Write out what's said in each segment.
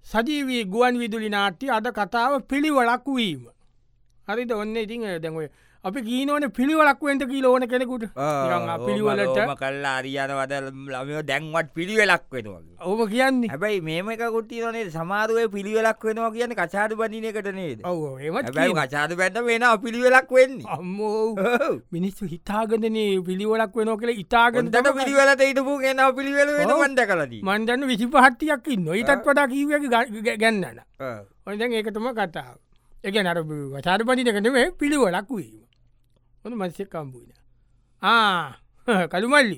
සජීවී ගුවන් විදුලි නාට්‍ය අද කතාව පිළිවලක් වීම. හරිද ඔන්න ඉතින් දැන්ව අපි ගීනෝන පිළිවලක්වෙන්ට කියල ඕන කෙනෙකුට පිළිවලට කල්ලා අරියන වද ළමයෝ දැන්වත් පිළිවෙලක් වෙනවා. ඔබ කියන්නේ හැබයි මේම එක කුට්ටිනේ සමාරුවය පිළිවෙලක් වෙනවා කියන කචාද බඳන එකට නේද ඔව ඒත් කචාද පැට වෙන පිළිවෙලක් වෙන්නේ අම්මෝ මිනිස්සු හිතාගදනේ පිළිවලක් වෙනෝ කියල ඉතාගන්නට පිළිවෙලට ඉටපු ගෙන පිළිවෙල වෙන වන්ද කලදී මන්දන්න විසි පහත්තියක් නොයිතත් වඩා කීව ගැන්නන ඔය දැන් ඒකතම කතාව එක නර වචාර පතිනකටේ පිළිවලක් වීම ඔන මත්සෙක් කම්පුන කළුමල්ලි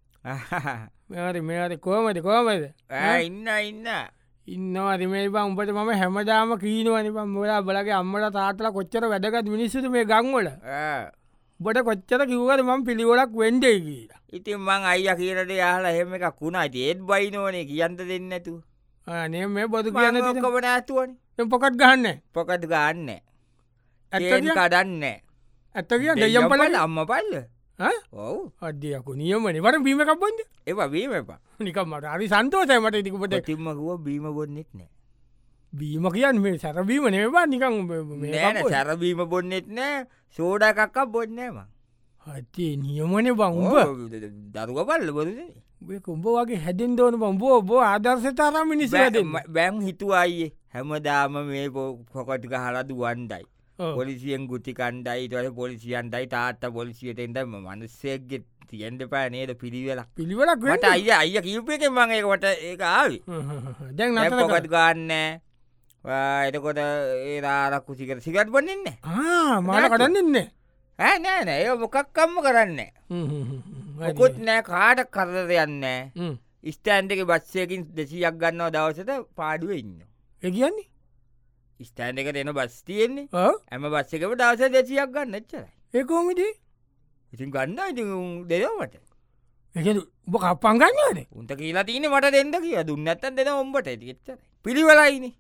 මෙට කෝමද කෝමද ඉන්න ඉන්නවාද මේ බං උඹට මම හැමදාම කීනවනි පම් මොලා බලගේ අම්මට තාටල කොච්චර වැදගත් මිනිස්සුතු මේ ගංවල බට කොච්චර කිව්වද මම පිළිවලක් වෙන්ඩේ කියලා ඉතින් මං අයිය කියරට යාලා එහෙම එකක් වුණා ඒත් බයිනෝනේ කියන්ත දෙන්නතු නේ මේ බොදු කියන්න කබන ඇතුවන පොකට් ගහන්න පොකත් ගන්න ඇ කඩන්න ඇත්ත කිය දෙයම් පල අම්ම පල්ල ඔවු අධ්‍යයකු නියමන වට බීම කක්බොන්ද ඒවා වීම එපා නිකමට අරි සන්තෝසයමට ඉතිකුපට තිම්මකුව බීම බොන්නෙත් නෑ බීම කියන්න මේ සැරබීම නේවා නිකං නෑන සැරබීම බොන්නෙත් නෑ සෝඩ එකක්ක් බොන්නෑම හත්තේ නියමන බංඹ දරුව පල්ල බොද කුම්ඹ වගේ හැදෙන් දෝන බම්බෝ බෝ ආදර්ශ තරම් මිනිස බැම් හිතුවයියේ හැමදාම මේ පොකොටික හලදු වන්දයි පොලිසියෙන් ගුති කණ්ඩයි ට පොලිසියන්ටයි තාත්ත පොලිසියට එද මනුස්සේගේ තියෙන්ට පෑ නේද පිළිවෙලක් පිළිවලක් ට අය අය කිව්පයක මගේකට ඒ ආවි දැන් පොකත් ගන්න එතකොට ඒ රාරක් කුසිකට සිගත් බන්නන්න මාල කරන්නන්න නෑ නෑ ඒ මොකක්කම්ම කරන්න මොකුත් නෑ කාට කරද යන්න ස්ටෑන්ඩක බස්සයකින් දෙසියක් ගන්නවා දවසට පාඩුව ඉන්න ඒ කියන්නේ ස්ටෑන්ඩ එක දෙන බස් තියෙන්නේ ඇම බස්සකම දවස දෙසියක් ගන්න එච්චරයි ඒකෝමිදී ඉතින් ගන්න ඉති දෙදවට ඒ උබ කප්පංගන්නද උන්ට කියලා තියන මට දෙන්න කිය දුන්න ඇත්තන් දෙන ඔම්බට ඇති එච්චර පිළිවලයින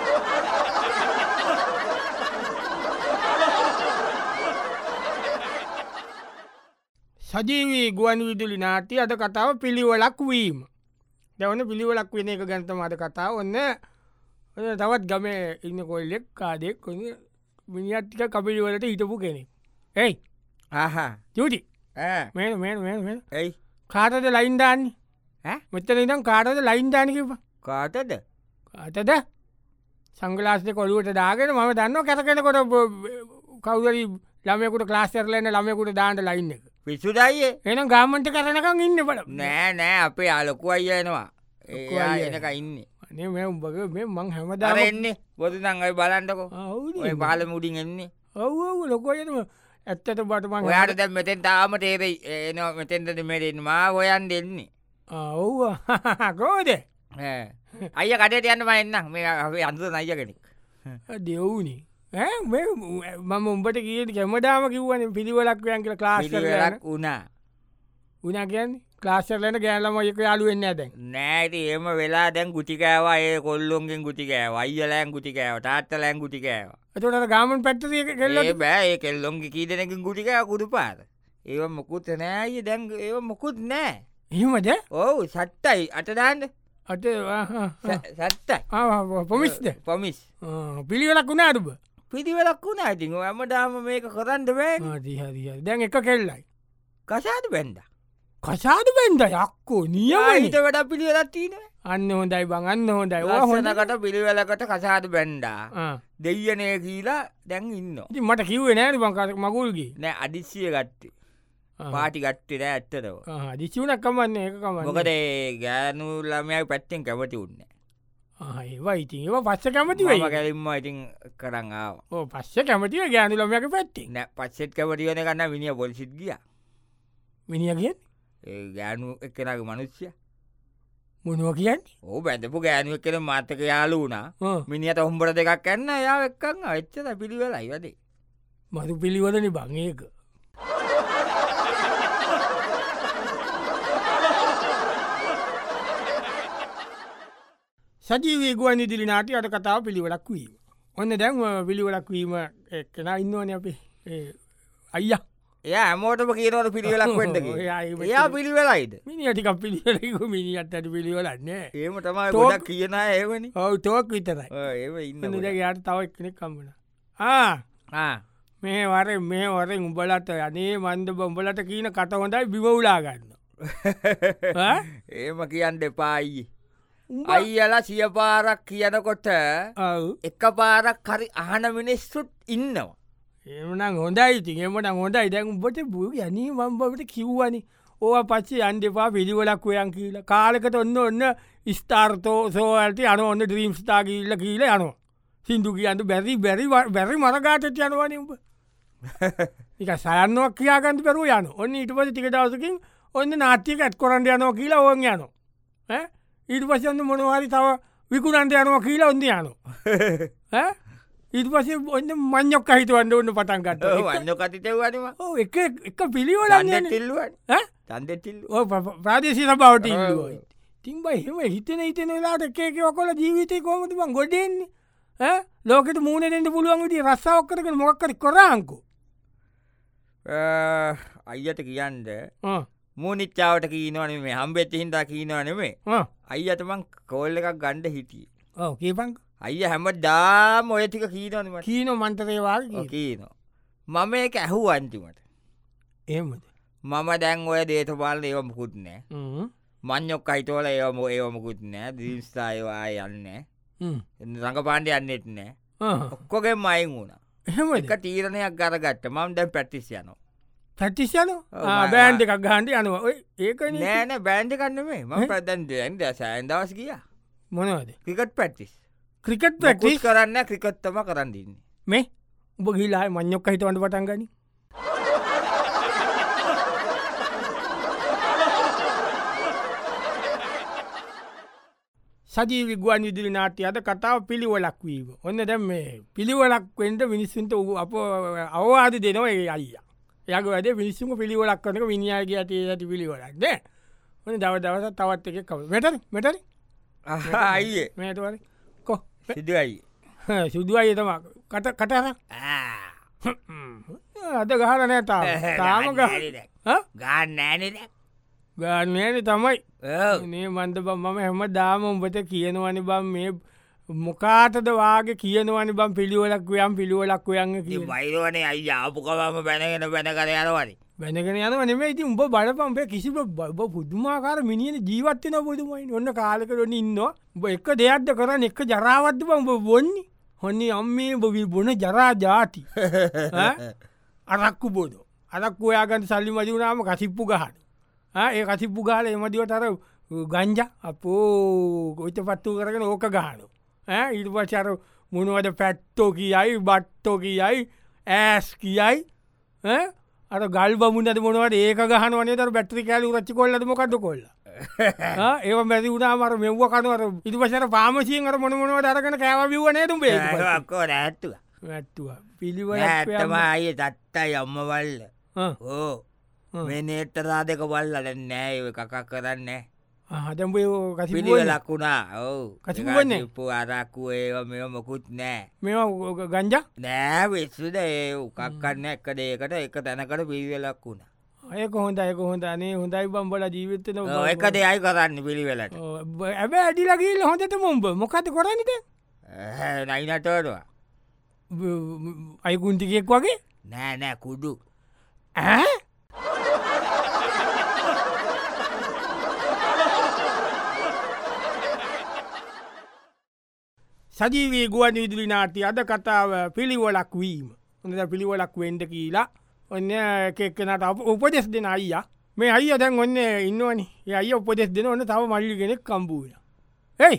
සජීවී ගුවන් විදුලි නාට්‍ය අද කතාව පිළිවලක් වීම දැවන පිළිවලක් වෙන එක ගැන්තම අද කතාව ඔන්න තවත් ගම ඉන්න කොල්ලෙක් කාදෙක් කො මිනිියත්තික කපිලිවලට හිටපු කෙනෙක් ඇයි චටි ඇයි කාටද ලයින්දාන්නේ මෙතන ඉදම් කාටද ලයින්දානකිප කාටද කාටද සංගලාස්ය කොළුවට දාගෙන මම දන්න කැතකෙනකොට කවුදරි ළමයකුට ක්ලාස්තරලන්න ළමයකුට දාන්ට ලයින්න එක පිසුදයියේ එනම් ගාමන්ට කරනකම් ඉන්න බල නෑ නෑ අපේ අලොකු අයියනවා ඒ එනක ඉන්නේ අනේ මේ උඹගේ මේ මං හැමදාම එන්නේ බොදු නංගයි බලන්ටකො ඔය පාල මුඩින් එන්නේ ඔව් ලොකෝයනම ඇත්තට බටමං ඔයාට දැ මෙතෙන් තාම තේරෙයි එන මෙතෙන්ට මෙරෙන් මා හොයන් දෙන්නේ ඔව්ව කෝද අය කටට යන්න මන්නම් මේ අන්තු නය කෙනෙක් දෙව්නි මම උඹට කියට කැමදාම කිව්වන පිළිවලක්වයන් කියල ක්ලාස්ලක් වුණා උනා කියන් ක්ලාස්රලන ගෑලම එක යාලුවෙන්න ඇද නෑට ඒම වෙලා දැන් ගුටිකෑවා ඒ කොල්ලොන්ගෙන් ගුටිකෑව අයිලෑන් ගුටිකෑව තාත්තලෑන් ගුටිකෑව එතට ගාමන් පැත්ත කෙල්ල බෑ කෙල්ලොන්ගේ කීදනකින් ගුටිකෑ කුඩු පාර ඒ මොකුත් නෑය දැන් ඒ මොකුත් නෑ එහෙමද ඔවු සත්තයි අටදාන්න අට සත්තයි පොමිස්ද පොමිස් පිළිවෙලක් වුණ අඩුබ පිදිවෙලක් වුණ ඇතින් ඇමදාම මේක කරන්න බෑ දැන් එක කෙල්ලයි කසාද බැන්ඩ කසාද බැන්ද යක්කෝ නියමයිට වැඩ පිළිවෙලත්තින අන්න හොඳයි බංගන්න හොඳයි හොඳකට පිළිවෙලකට කසාද බැන්්ඩා දෙයනේ කියලා දැන් ඉන්න මට කිව්වේ නෑන බං මගුල්ගේ නෑ අදිශ්‍යය ගත්තේ පාටි ගත්තේ නෑ ඇත්තදව දිසිවුණක් කමන්න එකකම මොකද ගෑනු ළමයයි පැත්තෙන් කැමති උන්න ඒවා ඉතින් ඒවා පස්ස කැමති වේ කැලින්ම ඉතින් කරන්න ආව පස්ස කැමතිව ගෑනු ළමයක පැත්ති නෑ පස්සෙත් කැමතිවන කන්න විනිිය පොලිසිත් ගිය මිනිිය කිය ගෑනු එක්කෙනගේ මනුස්්‍ය මොනුව කියන්න ඕ බැඳපු ගෑනුව කෙන මාතක යාලු වුණා මිනිියට ඔම්බට දෙකක් කන්න යා එක්කන්න එච්චත පිළිවෙලයි වදේ මතු පිළිවලන බංඒක සජීවී ගුවන් ඉදිලි නාටි අට කතාව පිළිවලක් වීම ඔන්න දැන් පිළිවලක් වීම කෙන ඉන්නවන අපේ අයිය එය ඇමෝටම කියනවද පිළිවෙලක් වෙන්ඩ එයා පිළිවෙලයිද මිනිටික පිළිවෙලක මිනිියට අට පිළිවෙලන්නේ ඒම තමයි ගොඩක් කියන ඒවනි ඔව තෝක් විතරයි ඒ ඉන්න යට තව එක්නෙක් කම්බන මේ වර මේ වරෙන් උඹලට යනේ මන්ද බොඹලට කියන කට හොඳයි බිවුලා ගන්න ඒම කියන්න එපායි අයියලා සිය පාරක් කියනකොට එක පාරක් හරි අහන මිනිස්සුත් ඉන්නවා එමනම් හොඳයි ති එමට හොඳයි දැන් උඹට බූ යනී මම්බට කිව්වනි ඕ පච්චි අන්ඩපා පිළිවලක් වයන් කියල කාලෙකට ඔන්න ඔන්න ස්ථාර්තෝ සෝඇල්ට යන ඔන්න ද්‍රීම් ස්ථා කියල්ල කියල යනවා සිින්දු කියන්ට බැරි බැරි මරගාටට යනවනම්ඹ එක සයන්නුවක් කියාගන්ත පෙරු යන ඔන්න ඉට පස ටික දවසකින් ඔන්න නාට්‍යක ඇත් කොරන්ට යනවා කියලා ඕන් යනවා ඊට පසන්න මොනවාරි තව විකුණන්ට යනවා කියලා ඔොන්ද යනවා ඉට පස ඔන්න මං්ඥොක් හිතුවන්න ඔන්න පටන්ගට වන්න කතිතවනවා එක පිළිවලන්න තිල්ලුවන් තන්දෙටිල් ප්‍රාදේශි සබවට ඉල්ලුවයි තින් බයි හෙම හිතන හිතන වෙලාට එකක කොල ජීවිතය කොමතිම ගොඩෙන්නේ ලෝකට මූුණෙන්ට පුළුවන්ගට රස්සාාවක් කරක මොක්කර කොරංකු අයියට කියන්ද මූනිච්චාවට කීනවන මේ හම්බෙත්ත හින්දා කීනවනෙමේ අයියටමං කෝල්ල එකක් ගණ්ඩ හිටිය කීපංක අයිය හැම දාම ඔය ටික කීනවනම කීන මන්තරේවා කීනවා මම ඒක ඇහු අන්තිමට ඒමද මම දැන් ඔය දේතපාල ඒව මුකුත් නෑ මං්ඥොක් අයිතෝල ඒවම ඒවමකුත් නෑ දීස්ථායවා යන්න රඟ පාණ්ඩ යන්නෙත් නෑ ඔක්කොගෙන් මයින් වුණ එහම එක තීරණයක් ගරගත්ත මම් දැන් පැටිස් යනවා පැටිස්යන බෑන්් එකක් ගහන්ඩ යනවා ඒක නෑන බෑන්්ඩ කන්නමේ ම ප්‍රදන් දෙයන් සෑන් දවස් කිය මොනවද ක්‍රිකට් පැටිස් ක්‍රිකට් පැටිස් කරන්න ක්‍රිකත්තම කරන්නන්න මේ උබ ගිලා මං්ඥොක් හිතවන්ට පටන්ගනි සජීවි ගුවන් විදිරි නාට්‍ය අද කතාව පිළිවලක් වීම ඔන්න දැම් මේ පිළිවලක් වෙන්ට මිනිස්සුන්ට අප අවවාද දෙනවා ඒ අයිය යක වැඩ පිනිස්සුම පිළිවලක් කනක විනිියග ඇති ඇති පිළිවලක්ද ඔන්න දව දවස තවත් එක කව මෙට මෙට අයියේ මේටවල කො සිදුවයි සුදුවයි තම කටර අද ගහල නෑතාව තාම ගන්න නෑනෙ ගන්නේන තමයි නේ මන්ද බම් මම හැම දාම උඹට කියනවනි බම් මේ මොකාටද වාගේ කියනවනි බම් පිළිවලක් වයම් පිළිවලක් වයන්න කිය බයිරවනේ අයි ආපුකවම බැනගෙන බැන කර යනවනි බැනගෙන යන නෙේ ඉති උඹ බලපම්පේ කිසි පුදුමාකාර මිනිියන ජීවත්වන පුදුමයි ඔන්න කාලකරන ඉන්න උඹ එක දෙයක්ද කරන්න එක ජරාවත්ද පම්ඹ බොන්නේ හොන්නේ අම්මේ බොවි බොන ජරා ජාති අරක්කු බෝදෝ අරක්කු ඔයාගන්ට සල්ලි මජුනාම කසිප්පු ගහට ඒ කසිප්පු ගාල එමදිවට අර ගංජ අපෝ ගොත පත්තු කරගෙන ඕක ගානු ඉට පචර මොනුවද පැත්තෝ කියයි බට්ටෝ කියයි ඇස් කියයි අර ගල් බමුණට මොනවට ඒක ගහන වනේ තර බැට්‍රි කෑල රච්චි කොල්ලද මොකක්ද කොල්ල ඒ මැති වුණා මර මෙව්ව කනුවර ඉති පසර පාමසියෙන් අර මොනමොනව දරගෙන කෑවවිවනේ තුබේ ඇත්තුව ඇත්තුව පිළිව ඇත්තමයි තත්තයි අම්මවල්ල ඕ මේ නේටරා දෙක බල්ලට නෑ එකක් කරන්න හදම්බ පිළිවෙලක් වුණා ඔවු කසිපු අරක්කු ඒව මෙ මොකුත් නෑ මෙ ගංජ නෑ විස්සුද ඒ උකක්කන්න එක දේකට එක තැනකට පිළිවෙලක් වුණා ඒක හොඳ අයක හොඳ අනේ හොඳයි බම්බල ජීවිතන එක දෙයයි කරන්න පිළිවෙලට ඇබ ඇඩිලගේල් හොඳට මොම්බ මොකත කොරන්නට නයිනටවා අයකුන්ටිකෙක් වගේ නෑ නෑ කුඩු ඇ සජීවී ගුවන් විදුලි නාට්‍ය අද කතාව පිළිවලක් වීම හොඳ පිළිවලක් වෙන්ඩ කියලා ඔන්න කෙක්කනට උපදෙස් දෙන අයිය මේ අයිය දැන් ඔන්න ඉන්නවනි අය උපදෙස් දෙන ඔන්න තව මල්ලි කෙනෙක් කම්බූල ඒයි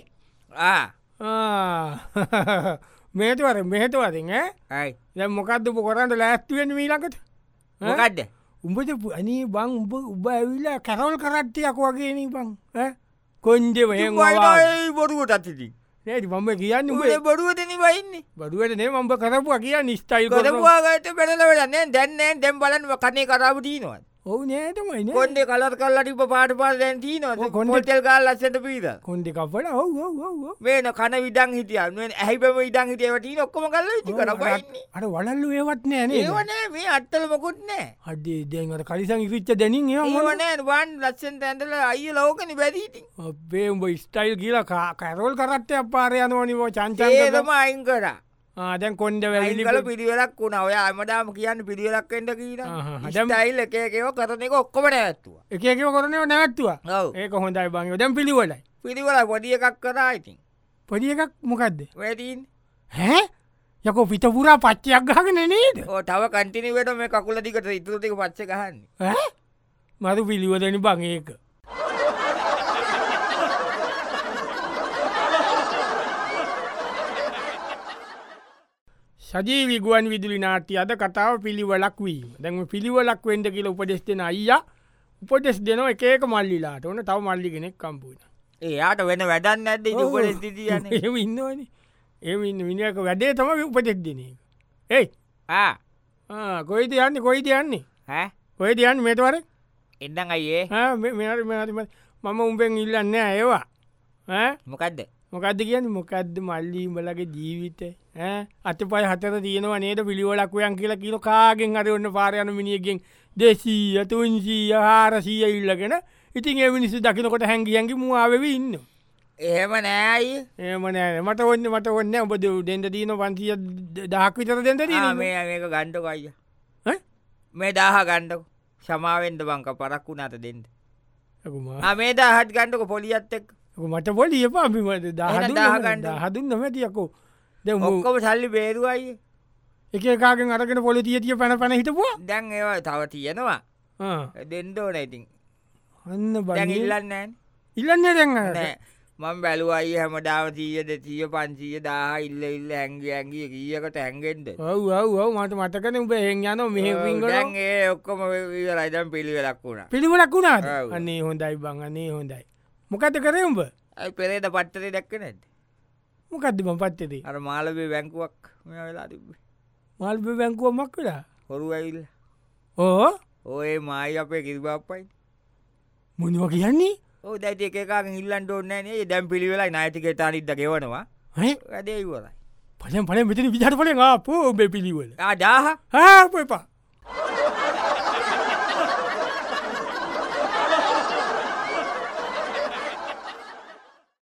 මේටවර මෙහටවරින් ඇයි දැ මොකක්ද කොරන්ට ලෑස්තුවෙන් මීලකට මොකක්ද උඹට අනී බං උබ ඇවිල්ලා කැරවල් කරට්ටයක් වගේන බං කොන්්ඩෙව බොරුවට අතිති නෑට මම කියන්න බොරුවටන වයින්නේ බඩුවට නේ මඹ කරපුවා කිය නිස්ටයිල් කරපුවාගට පැනලවලන්න දැන්නෑ දැම් බලන්න කනේ කරාව දීනවත් ඔවු නෑටමයි කොන්ද කලත් කල්ලටිප පාට පාට දැන් තිීන කොන්ඩෙල් කාල් ලස්සට පීද කොන්ඩි කපල ඔව් මේන කන විඩං හිටිය ඇහිපම ඉඩං හිටියවට ඔක්කම කල්ල කර අට වලල්ලු ඒවත් නෑනේ ඒවනෑ මේ අත්තල මොකුත් නෑ අඩේ දැන්ට කලිසං ඉරිච්ච දැනින් ඒවනෑ වන් ලස්සෙන් ඇඳල අය ලෝකන බැදීති අපේ උඹ ස්ටයිල් කියලා කැරෝල් කරත්තය අපාරය යනවනිව චංච ඒම අයින් කරා දැන් කොන්ඩ වැලිකල පිළිවෙලක් වුණ ඔය අමදාම කියන්න පිළිවෙලක්ෙන්ට කියීන හදම්යිල් එකකව කරන එක ඔක්කොම නැත්තුව එකකව කරනව නැත්තුව ඒක හොඳයි බංග දැම් පිළිවලයි පිළිවල පොඩිය එකක් කරා ඉතින් පොඩිය එකක් මොකක්ද වැටීන් හැ යකෝ පිටපුරා පච්චයක් ගහගෙන නේද ඕ තව කන්ටිනිවට මේ කකුල දිකට ඉතුරතික පච්ච ගහන්න මරු පිළිවදනි බං ඒක සජීවි ගුවන් විදුලි නාට්‍ය අද කතාව පිළිවලක් වීම දැන් පිළිවලක් වෙන්ඩ කියල උපදෙස් දෙෙන අයියා උපදෙස් දෙනවා එකක මල්ලිලාට ඕන තව මල්ලි කෙනෙක් කම්පුන ඒයාට වෙන වැඩන්න ඇද උපදෙස් දිියන එම ඉන්නවන එම විනික වැඩේ තම උපදෙස් දෙන ඒ කොයිද යන්න කොයිද යන්නේ හැ කොයිද යන්න මෙතවර එන්ඩන් අයියේ මම උඹෙන් ඉල්ලන්න ඒවා මොකක්ද මොකක්ද කියන්න මොකක්ද මල්ලී බලගේ ජීවිත අත පයි හතර තියෙනවා නේද පිළිවලක්වයන් කියලා කියල කාගෙන් අර ඔන්න පාරයන මිනිියගෙන් 200 300 400 ඉල්ලගෙන ඉතින් ඒ මිනිස්සු දකිනකොට හැඟියන්ගේ මුවාවෙව ඉන්න එහෙම නෑයි ඒම නෑ මට ඔන්න මට ඔන්න ඔබ දෙන්ට දීන 500 දහක් විතර දෙට මේ මේක ගණ්ඩක අයිය මේ දාහ ගණ්ඩක සමාවෙන්ද බංක පරක් වුණට දෙන්න මේ දාහත් ගණ්ඩක පොලියත් එක් මට පොලි එපා බිමට දාහගන්න හදුන්න මැතියකෝ ද ඔක්කොම සල්ලි බේරුවයි එකකාගෙන් අරගෙන පොලි තියතිය පැන පැන හිටපුවා දැන් ඒවා තව තියෙනවා දෙන්ඩෝ නැඉතින් අන්න බැන් ඉල්ලන්නෑ ඉල්ලන්න දැන් මං බැලුවයි හැමඩාව 100 200 500 දාහ ඉල්ල හැන්ගේ ඇන්ගේ කියකට හැන්ගෙන්ද ඔව් මට මතකන උඹ හෙන් යන මෙ ඒ ඔක්කොම රයිදම් පිළිවෙලක් වුණ පිළිවලක් වුණාද අන්නේ හොඳයි බං අනේ හොඳයි මොකද කරේ උඹ ඇයි පෙරේද පත්තරේ දැක්ක නැද මොකක්ද බං පත්තේ අර මාලබේ බැංකුවක් මේ වෙලා තිබ්බේ මාල්බේ බැංකුවක් මක් වෙලා හොරු ඇවිල්ල ඔය මායි අපේ කිරිබාප්පයි මොනවා කියන්නේ ඕ දැති එකකාගෙන් ඉල්ලන්ට ඕන්නෑනේ දැම් පිළිවෙලයි නාතික තානිද්ද ගෙවනවා වැඩේ ඉවරයි පලම් පල මෙතන විචාට පලෙන් ආපෝ ඔබේ පිළිවල දාහ හපපා